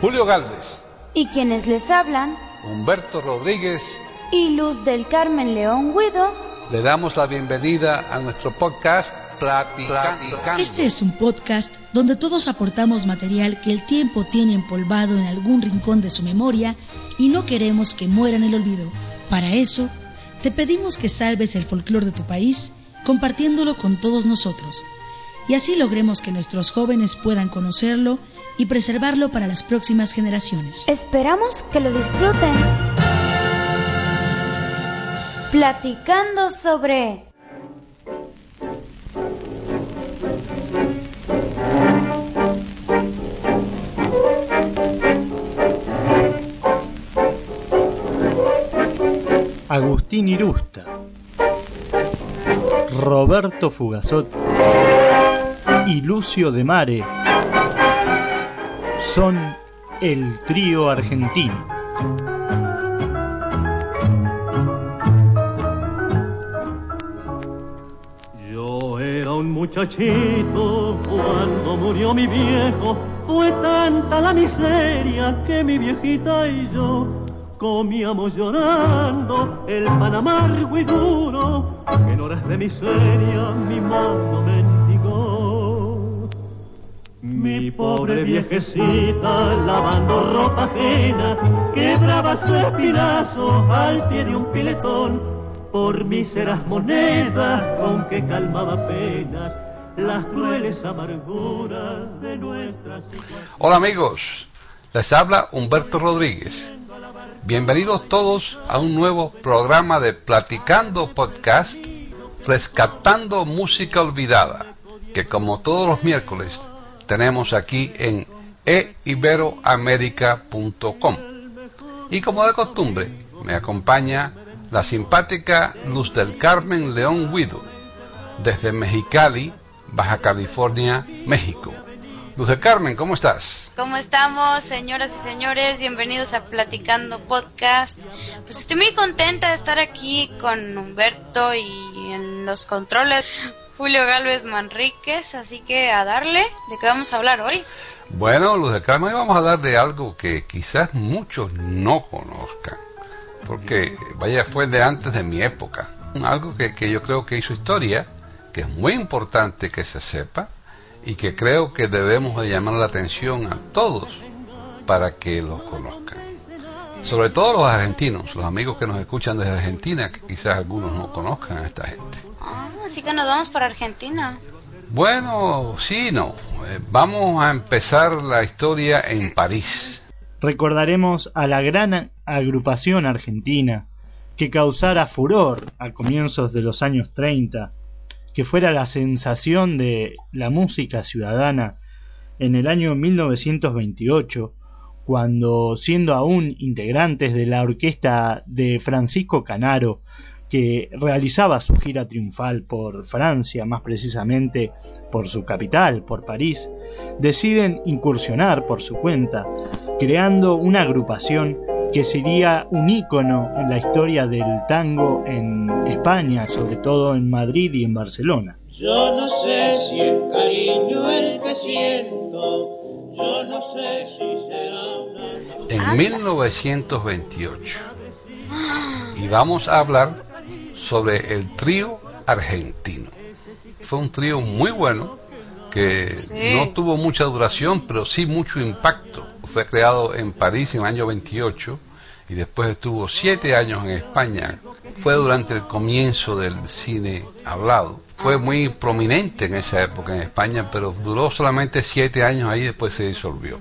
Julio Gálvez y quienes les hablan, Humberto Rodríguez y Luz del Carmen León Guido, le damos la bienvenida a nuestro podcast Platicando. Este es un podcast donde todos aportamos material que el tiempo tiene empolvado en algún rincón de su memoria y no queremos que muera en el olvido. Para eso, te pedimos que salves el folclore de tu país compartiéndolo con todos nosotros, y así logremos que nuestros jóvenes puedan conocerlo y preservarlo para las próximas generaciones. Esperamos que lo disfruten. Platicando sobre Agustín Irusta, Roberto Fugazot y Lucio de Mare son el trío argentino. Yo era un muchachito cuando murió mi viejo. Fue tanta la miseria que mi viejita y yo comíamos llorando el pan amargo y duro que en horas de miseria mi mano mendigó. Mi pobre viejecita lavando ropa ajena quebraba su espinazo al pie de un piletón por míseras monedas con que calmaba penas las crueles amarguras de nuestra situación. Hola amigos, les habla Humberto Rodríguez. Bienvenidos todos a un nuevo programa de Platicando Podcast, rescatando música olvidada, que como todos los miércoles tenemos aquí en eiberoamerica.com. Y como de costumbre, me acompaña la simpática Luz del Carmen León Guido, desde Mexicali, Baja California, México. Luz del Carmen, ¿cómo estás? ¿Cómo estamos, señoras y señores? Bienvenidos a Platicando Podcast. Pues estoy muy contenta de estar aquí con Humberto y en los controles Julio Gálvez Manríquez, así que a darle. ¿De qué vamos a hablar hoy? Bueno, Luz del Carmen, hoy vamos a hablar de algo que quizás muchos no conozcan, porque vaya, fue de antes de mi época. Algo que yo creo que hizo historia, que es muy importante que se sepa, y que creo que debemos de llamar la atención a todos para que los conozcan. Sobre todo los argentinos, los amigos que nos escuchan desde Argentina, que quizás algunos no conozcan a esta gente. Así que nos vamos para Argentina. Bueno, sí, no. Vamos a empezar la historia en París. Recordaremos a la gran agrupación argentina que causara furor a comienzos de los años 30, que fuera la sensación de la música ciudadana en el año 1928, cuando, siendo aún integrantes de la orquesta de Francisco Canaro, que realizaba su gira triunfal por Francia, más precisamente por su capital, por París, deciden incursionar por su cuenta, creando una agrupación que sería un ícono en la historia del tango en España, sobre todo en Madrid y en Barcelona. Yo no sé si es cariño el que siento, yo no sé si será una... En 1928. Y vamos a hablar sobre el trío argentino. Fue un trío muy bueno, que no tuvo mucha duración, pero sí mucho impacto. Fue creado en París en el año 28 y después estuvo 7 años en España. Fue durante el comienzo del cine hablado. Fue muy prominente en esa época en España, pero duró solamente 7 años ahí, después se disolvió.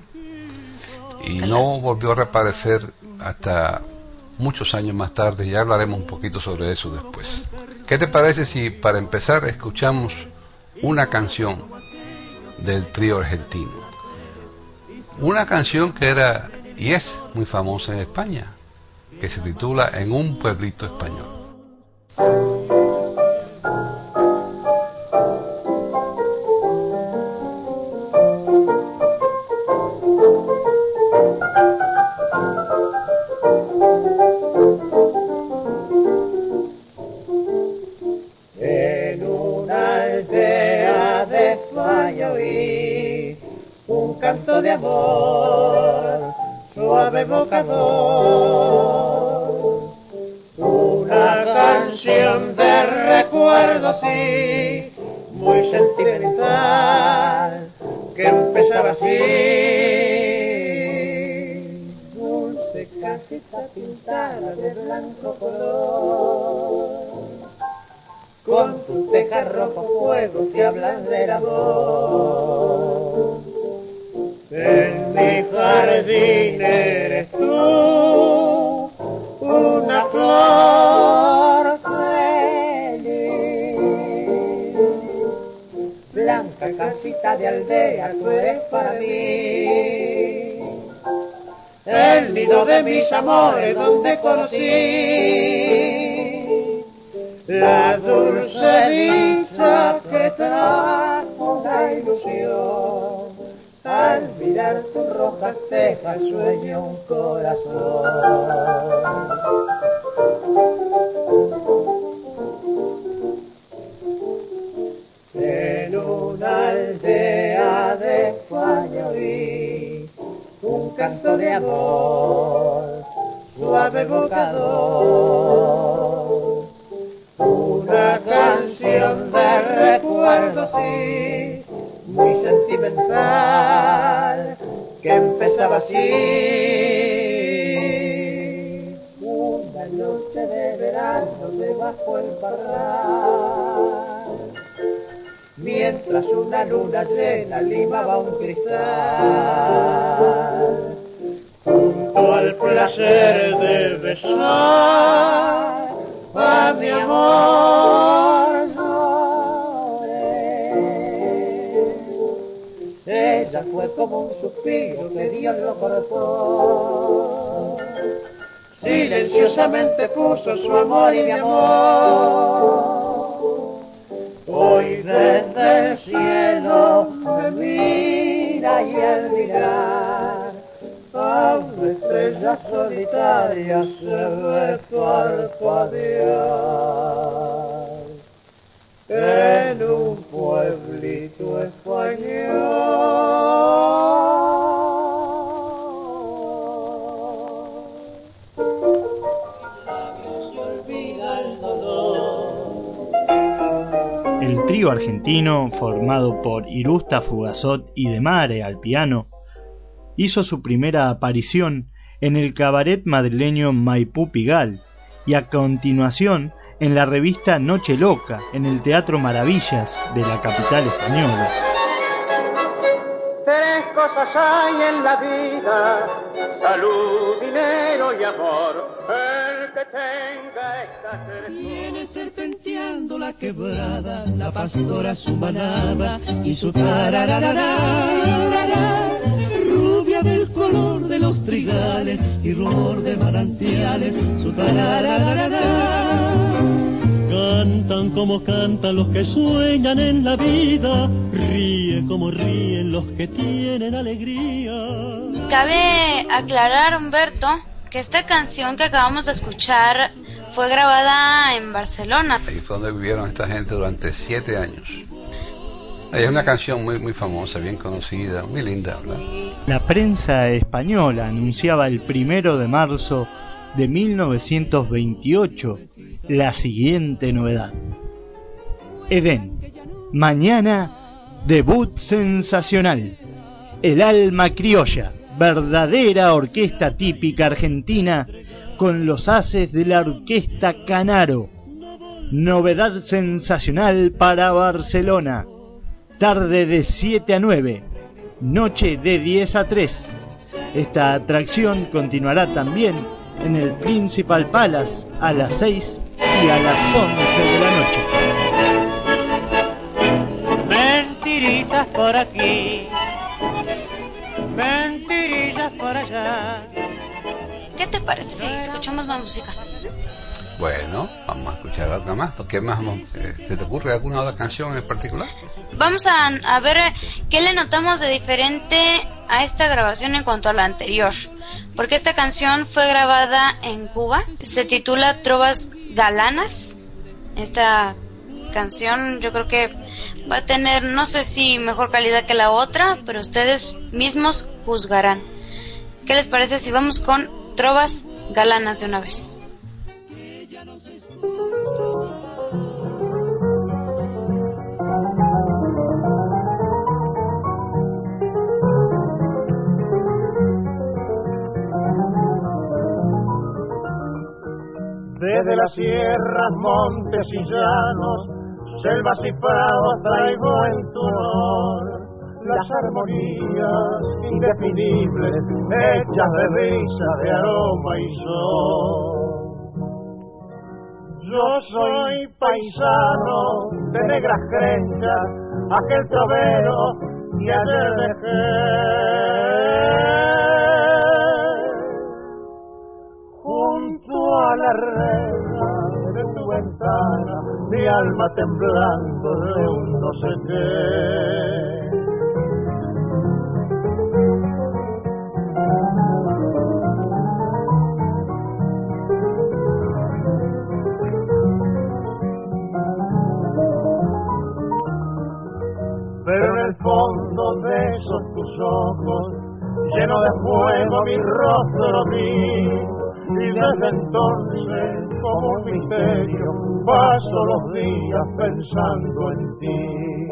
Y no volvió a reaparecer hasta muchos años más tarde. Ya hablaremos un poquito sobre eso después. ¿Qué te parece si para empezar escuchamos una canción del trío argentino? Una canción que era y es muy famosa en España, que se titula En un pueblito español. En una aldea de España oí un canto de amor suave evocador. Una canción de recuerdo, sí, muy sentimental, que empezaba así. Dulce casita pintada de blanco color, con tu teja rojo fuego que hablan del amor. En mi jardín eres tú, una flor feliz. Blanca casita de aldea, tú eres para mí el nido de mis amores, donde conocí la dulce dicha que trajo una ilusión. Al mirar tus rojas tejas sueño un corazón. En una aldea de España oí un canto de amor, suave evocador. Una canción de recuerdo, sí, muy sentimental, que empezaba así. Una noche de verano debajo el parral, mientras una luna llena limaba un cristal, junto al placer de besar a mi amor lloré. Ella fue como un suspiro que Dios lo cortó, silenciosamente puso su amor y mi amor. Hoy desde el cielo me mira y al mirar a una estrella solitaria se ve parpadear en un pueblito español. El trío argentino, formado por Irusta Fugazot y De Mare al piano, hizo su primera aparición en el cabaret madrileño Maipú Pigal y a continuación en la revista Noche Loca en el Teatro Maravillas de la capital española. Tres cosas hay en la vida: salud, dinero y amor. El que tenga estas tres viene serpenteando la quebrada, la pastora su manada y su tarararara, rubia del color de los trigales y rumor de manantiales, su tarararara. Cantan como cantan los que sueñan en la vida, ríe como ríen los que tienen alegría. Cabe aclarar, Humberto, que esta canción que acabamos de escuchar fue grabada en Barcelona. Ahí fue donde vivieron esta gente durante 7 años. Es una canción muy, muy famosa, bien conocida, muy linda, ¿verdad? La prensa española anunciaba el 1 de marzo de 1928 la siguiente novedad: Edén, mañana debut sensacional, El Alma Criolla, verdadera orquesta típica argentina con los haces de la orquesta Canaro, novedad sensacional para Barcelona, tarde de 7 a 9, noche de 10 a 3. Esta atracción continuará también en el Principal Palace a las 6 y a las 11 de la noche. mentiritas por aquí, mentirillas por allá. ¿Qué te parece si escuchamos más música? Bueno, vamos a escuchar algo más. ¿Qué más? ¿Se te ocurre alguna otra canción en particular? Vamos a ver qué le notamos de diferente a esta grabación en cuanto a la anterior. Porque esta canción fue grabada en Cuba. Se titula Trovas Galanas. Esta canción yo creo que va a tener, no sé si mejor calidad que la otra, pero ustedes mismos juzgarán. ¿Qué les parece si vamos con Trovas Galanas de una vez? Desde las sierras, montes y llanos, selvas y prados traigo en tu honor las armonías indefinibles, hechas de risa, de aroma y sol. Yo soy paisano de negras creencias, aquel trovero que ayer dejé. Junto a la reja de tu ventana, mi alma temblando de un no sé qué. Pero en el fondo de esos tus ojos, lleno de fuego mi rostro vi, y desde entonces como un misterio paso los días pensando en ti.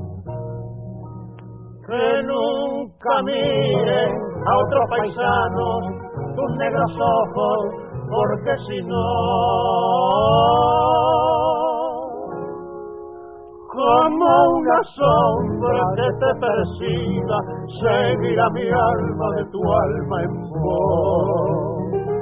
Que nunca miren a otros paisanos tus negros ojos, porque si no, como una sombra que te persiga, seguirá mi alma de tu alma en pos.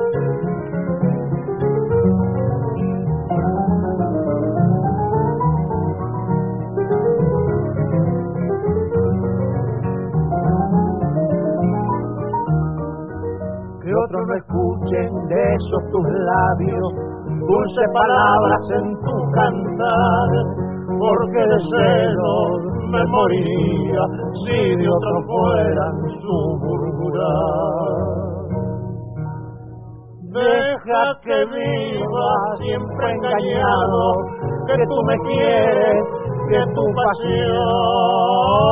Que otros no escuchen de esos tus labios, dulces palabras en tu cantar, porque de celos me moriría si de otros fueran su murmurar. Deja que viva siempre engañado, que tú me quieres, que tu pasión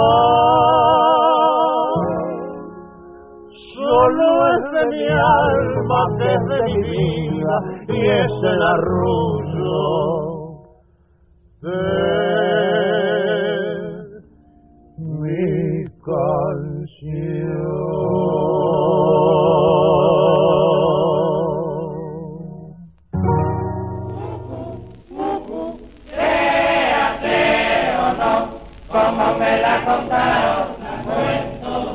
solo es de mi alma, que es de mi vida, y es el arrullo de mi canción. Créate o no, como me la contaron, la cuento.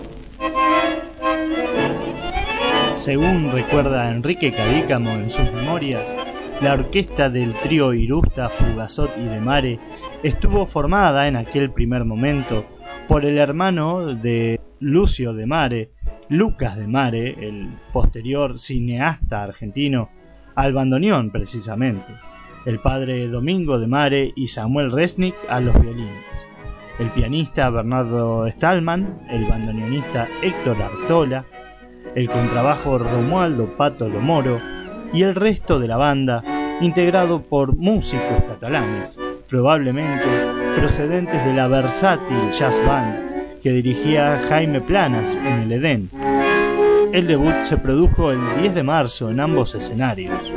Según recuerda Enrique Cadícamo en sus memorias, la orquesta del trío Irusta, Fugazot y De Mare estuvo formada en aquel primer momento por el hermano de Lucio De Mare, Lucas De Mare, el posterior cineasta argentino, al bandoneón precisamente, el padre Domingo De Mare y Samuel Resnick a los violines, el pianista Bernardo Stallman, el bandoneonista Héctor Artola, el contrabajo Romualdo Pato Lomoro y el resto de la banda, integrado por músicos catalanes, probablemente procedentes de la versátil jazz band que dirigía Jaime Planas en el Edén. El debut se produjo el 10 de marzo en ambos escenarios.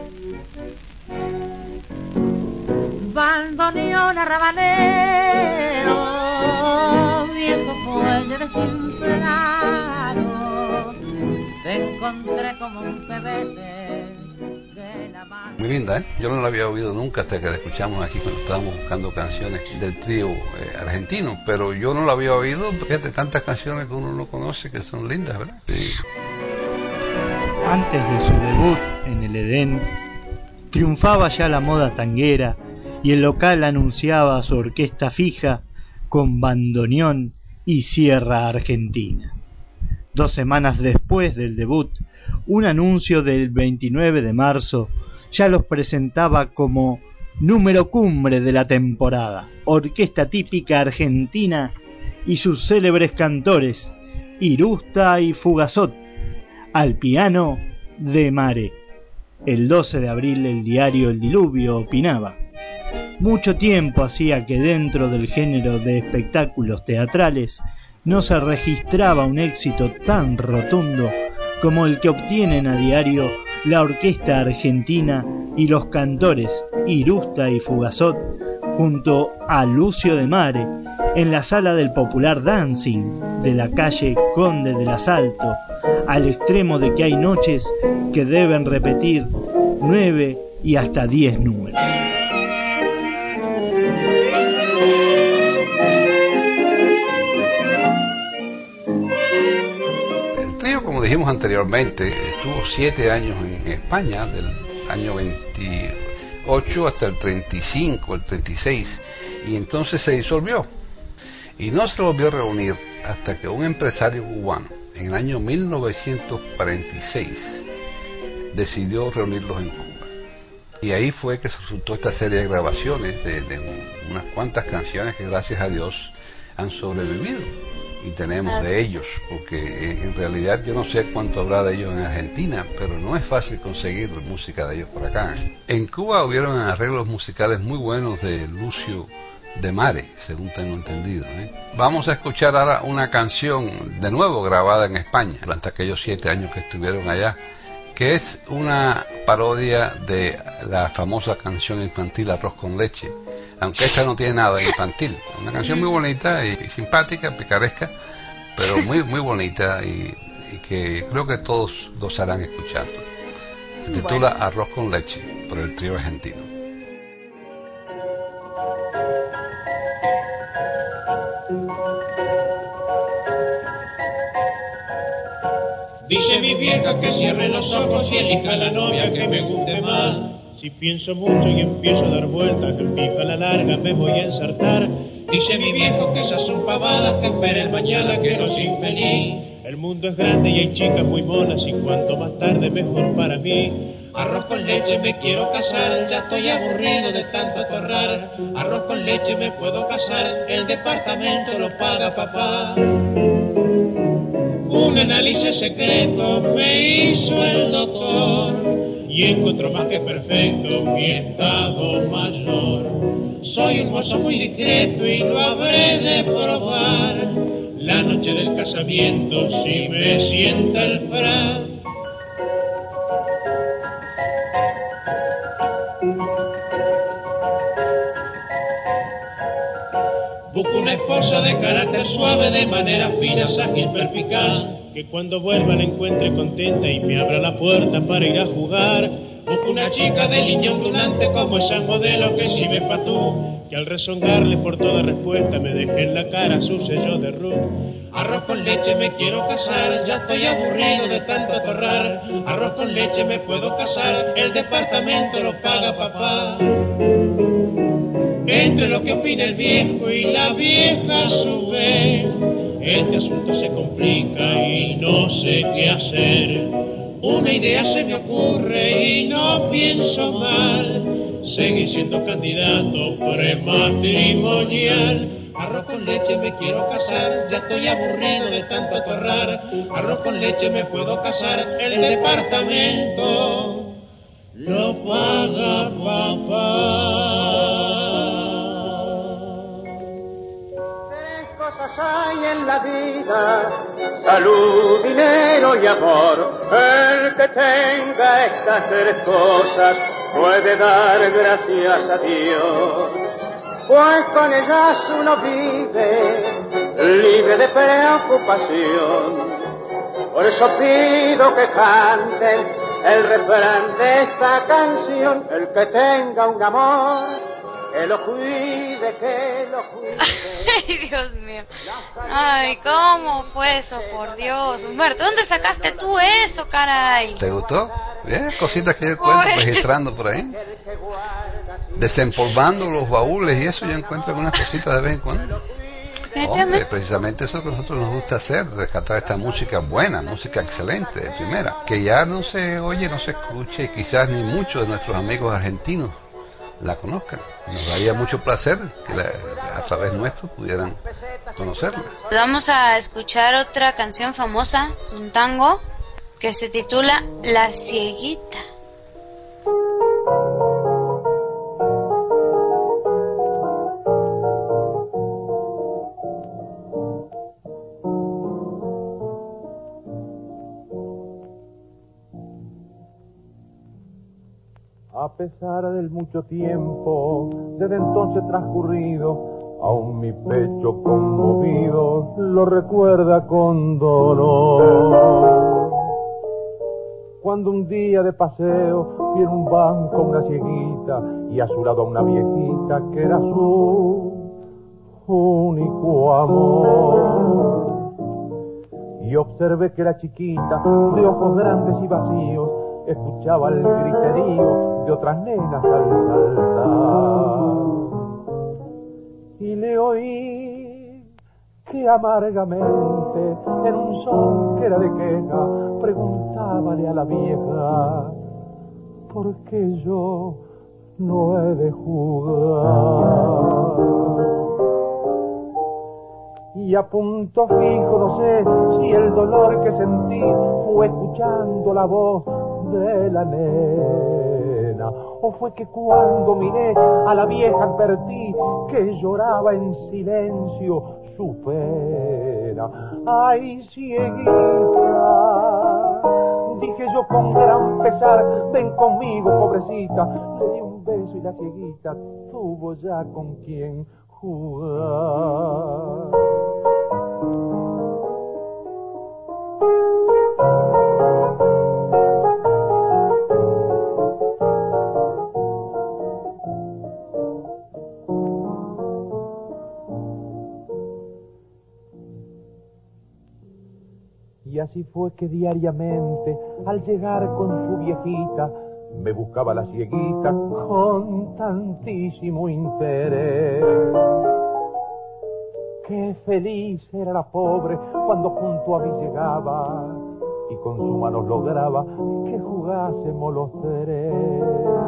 Bandoneón rabanero, viejo fuelle desinflado, te encontré como un pebete de la mano. Muy linda, ¿eh? Yo no la había oído nunca hasta que la escuchamos aquí cuando estábamos buscando canciones del trío argentino, pero yo no la había oído. Fíjate, tantas canciones que uno no conoce que son lindas, ¿verdad? Sí. Antes de su debut en el Edén, triunfaba ya la moda tanguera y el local anunciaba su orquesta fija con bandoneón y sierra argentina. 2 semanas después del debut, un anuncio del 29 de marzo ya los presentaba como número cumbre de la temporada, orquesta típica argentina y sus célebres cantores, Irusta y Fugazot, al piano De Mare. El 12 de abril el diario El Diluvio opinaba: mucho tiempo hacía que dentro del género de espectáculos teatrales no se registraba un éxito tan rotundo como el que obtienen a diario la orquesta argentina y los cantores Irusta y Fugazot junto a Lucio de Mare en la sala del popular dancing de la calle Conde del Asalto, al extremo de que hay noches que deben repetir 9 y hasta 10 números. El trío, como dijimos anteriormente, estuvo 7 años en España, del año 28 hasta el 35, el 36, y entonces se disolvió. Y no se volvió a reunir hasta que un empresario cubano, en el año 1946, decidió reunirlos en Cuba. Y ahí fue que resultó esta serie de grabaciones de unas cuantas canciones que, gracias a Dios, han sobrevivido. Y tenemos de ellos, porque en realidad yo no sé cuánto habrá de ellos en Argentina, pero no es fácil conseguir música de ellos por acá. En Cuba hubieron arreglos musicales muy buenos de Lucio de Mare, según tengo entendido. Vamos a escuchar ahora una canción de nuevo grabada en España durante aquellos 7 años que estuvieron allá, que es una parodia de la famosa canción infantil Arroz con Leche, aunque esta no tiene nada de infantil. Una canción muy bonita y simpática, picaresca, pero muy muy bonita y que creo que todos gozarán escuchando. Se titula Arroz con Leche, por el trío argentino. Dice mi vieja que cierre los ojos y elija la novia que me guste más. Si pienso mucho y empiezo a dar vueltas, que pico a la larga me voy a ensartar. Dice mi viejo que esas son pavadas, que espere el mañana que no soy infeliz. El mundo es grande y hay chicas muy monas y cuanto más tarde mejor para mí. Arroz con leche me quiero casar, ya estoy aburrido de tanto atorrar. Arroz con leche me puedo casar, el departamento lo paga papá. Un análisis secreto me hizo el doctor y encontró más que perfecto mi estado mayor. Soy un mozo muy discreto y lo habré de probar la noche del casamiento si me sienta el frac. Busco una esposa de carácter suave, de manera fina, ágil, perspicaz, que cuando vuelva la encuentre contenta y me abra la puerta para ir a jugar. Busco una chica de línea ondulante como esa modelo que si me patú, que al rezongarle por toda respuesta me deje en la cara su sello de Ruth. Arroz con leche me quiero casar, ya estoy aburrido de tanto atorrar. Arroz con leche me puedo casar, el departamento lo paga papá. Entre lo que opina el viejo y la vieja a su vez, este asunto se complica y no sé qué hacer. Una idea se me ocurre y no pienso mal, seguir siendo candidato prematrimonial. Arroz con leche me quiero casar, ya estoy aburrido de tanto atorrar. Arroz con leche me puedo casar, el departamento lo paga papá. Hay en la vida, salud, dinero y amor. El que tenga estas 3 cosas puede dar gracias a Dios, pues con ellas uno vive libre de preocupación. Por eso pido que canten el refrán de esta canción: el que tenga un amor, que lo cuide, que lo cuide. Ay, Dios mío. Ay, ¿cómo fue eso? Por Dios. Humberto, ¿dónde sacaste tú eso, caray? ¿Te gustó? Cositas que yo encuentro registrando por ahí. Desempolvando los baúles y eso, yo encuentro unas cositas de vez en cuando. Hombre, precisamente eso que a nosotros nos gusta hacer, rescatar esta música buena, música excelente, de primera, que ya no se oye, no se escuche, y quizás ni muchos de nuestros amigos argentinos la conozcan. Nos daría mucho placer que a través nuestro pudieran conocerla. Vamos a escuchar otra canción famosa, es un tango que se titula La Cieguita. A pesar del mucho tiempo desde entonces transcurrido, aún mi pecho conmovido lo recuerda con dolor. Cuando un día de paseo vi en un banco una cieguita y a su lado una viejita que era su único amor. Y observé que la chiquita, de ojos grandes y vacíos, escuchaba el griterío de otras nenas al saltar. Y le oí que amargamente, en un son que era de queja, preguntábale a la vieja: ¿por qué yo no he de jugar? Y a punto fijo no sé si el dolor que sentí fue escuchando la voz de la nena, o fue que cuando miré a la vieja advertí que lloraba en silencio su pena. ¡Ay, cieguita!, dije yo con gran pesar, ven conmigo, pobrecita. Le di un beso y la cieguita tuvo ya con quien jugar. Y así fue que diariamente, al llegar con su viejita, me buscaba la cieguita con tantísimo interés. Qué feliz era la pobre cuando junto a mí llegaba y con sus manos lograba que jugásemos los tres.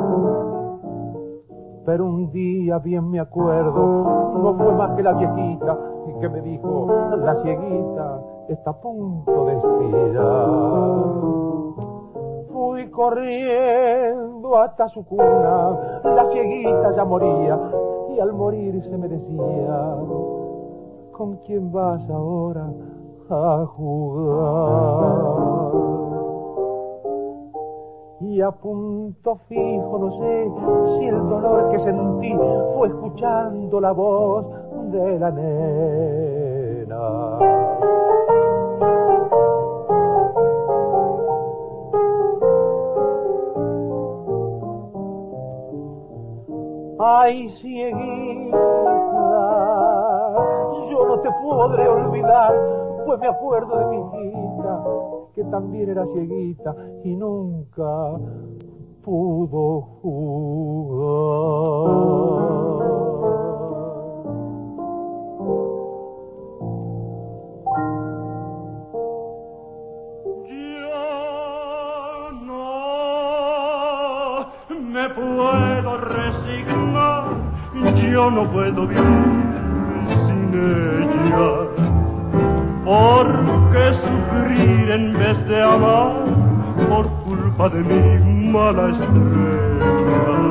Pero un día bien me acuerdo, no fue más que la viejita que me dijo: la cieguita está a punto de expirar. Fui corriendo hasta su cuna, la cieguita ya moría y al morir se me decía: ¿con quién vas ahora a jugar? Y a punto fijo no sé si el dolor que sentí fue escuchando la voz de la nena. Ay, cieguita, yo no te podré olvidar, pues me acuerdo de mi hijita, que también era cieguita y nunca pudo jugar. Me puedo resignar, yo no puedo vivir sin ella. ¿Por qué sufrir en vez de amar por culpa de mi mala estrella?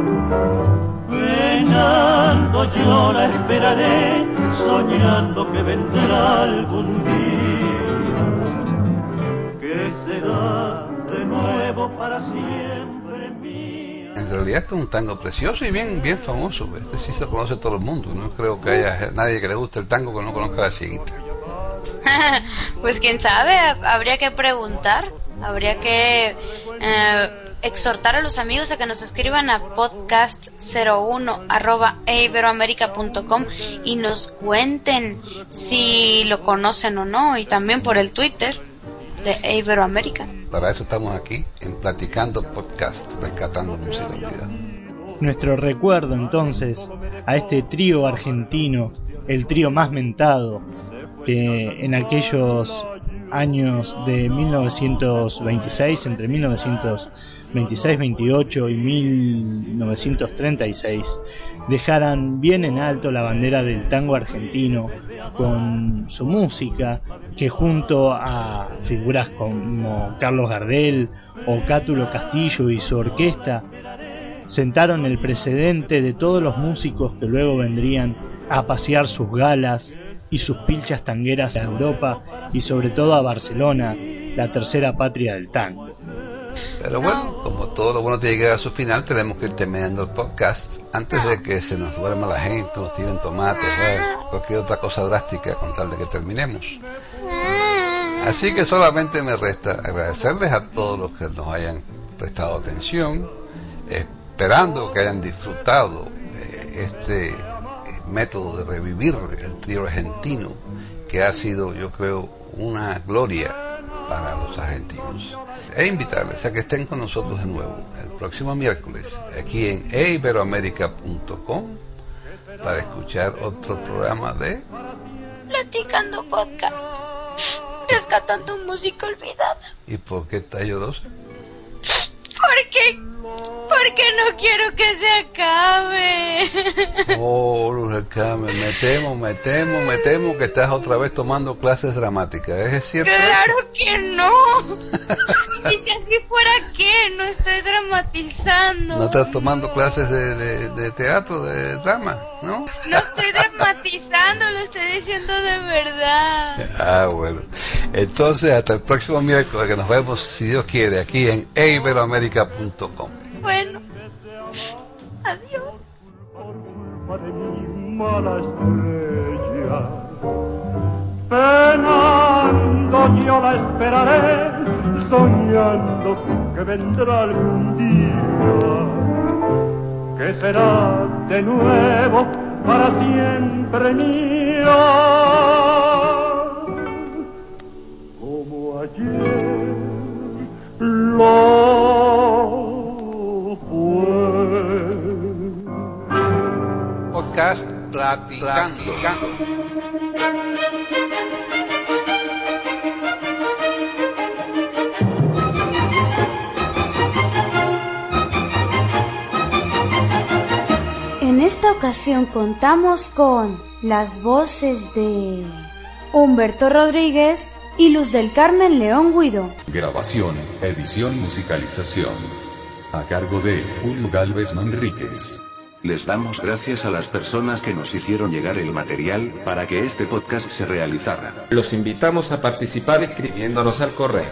Penando yo la esperaré, soñando que vendrá algún día, que será de nuevo para siempre mía. En realidad este es un tango precioso y bien famoso. Este sí se conoce todo el mundo. No creo que haya nadie que le guste el tango que no conozca a la cieguita. Pues quién sabe, habría que preguntar, habría que exhortar a los amigos a que nos escriban a podcast01@eiberoamerica.com y nos cuenten si lo conocen o no, y también por el Twitter de Iberoamérica. Para eso estamos aquí en Platicando Podcast, rescatando música olvidada. Nuestro recuerdo entonces a este trío argentino, el trío más mentado, que en aquellos años de 1926, entre 1926-28 y 1936, dejaran bien en alto la bandera del tango argentino con su música, que junto a figuras como Carlos Gardel o Cátulo Castillo y su orquesta sentaron el precedente de todos los músicos que luego vendrían a pasear sus galas y sus pilchas tangueras a Europa y sobre todo a Barcelona, la tercera patria del tango. Pero bueno, como todo lo bueno tiene que llegar a su final, tenemos que ir terminando el podcast antes de que se nos duerma la gente, nos tiren tomates, cualquier otra cosa drástica con tal de que terminemos. Así que solamente me resta agradecerles a todos los que nos hayan prestado atención, esperando que hayan disfrutado este método de revivir el trío argentino, que ha sido, yo creo, una gloria para los argentinos. E invitarles a que estén con nosotros de nuevo el próximo miércoles aquí en eiberoamerica.com para escuchar otro programa de Platicando Podcast, rescatando música olvidada. ¿Y por qué está llorosa? Porque no quiero que se acabe. Oh, no se acabe. Me temo que estás otra vez tomando clases dramáticas. ¿Es cierto? Claro eso? Que no. Y si así fuera, ¿qué? No estoy dramatizando. ¿No estás tomando clases de teatro, de drama? ¿No? No estoy dramatizando, lo estoy diciendo de verdad. Ah, bueno. Entonces, hasta el próximo miércoles, que nos vemos, si Dios quiere, aquí en eiberoamerica.com. Bueno, adiós. Por culpa de mi mala estrella, penando yo la esperaré, soñando que vendrá algún día, que será de nuevo para siempre mía, como ayer lo Podcast Platicando. En esta ocasión contamos con las voces de Humberto Rodríguez y Luz del Carmen León Guido. Grabación, edición, musicalización. A cargo de Julio Gálvez Manríquez. Les damos gracias a las personas que nos hicieron llegar el material para que este podcast se realizara. Los invitamos a participar escribiéndonos al correo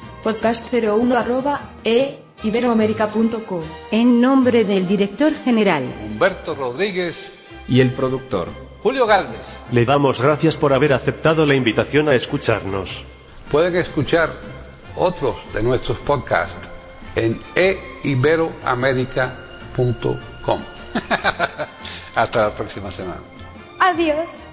podcast01@eiberoamerica.com. En nombre del director general Humberto Rodríguez y el productor Julio Gálvez, le damos gracias por haber aceptado la invitación a escucharnos. Pueden escuchar otros de nuestros podcasts en eiberoamerica.com. Hasta la próxima semana. Adiós.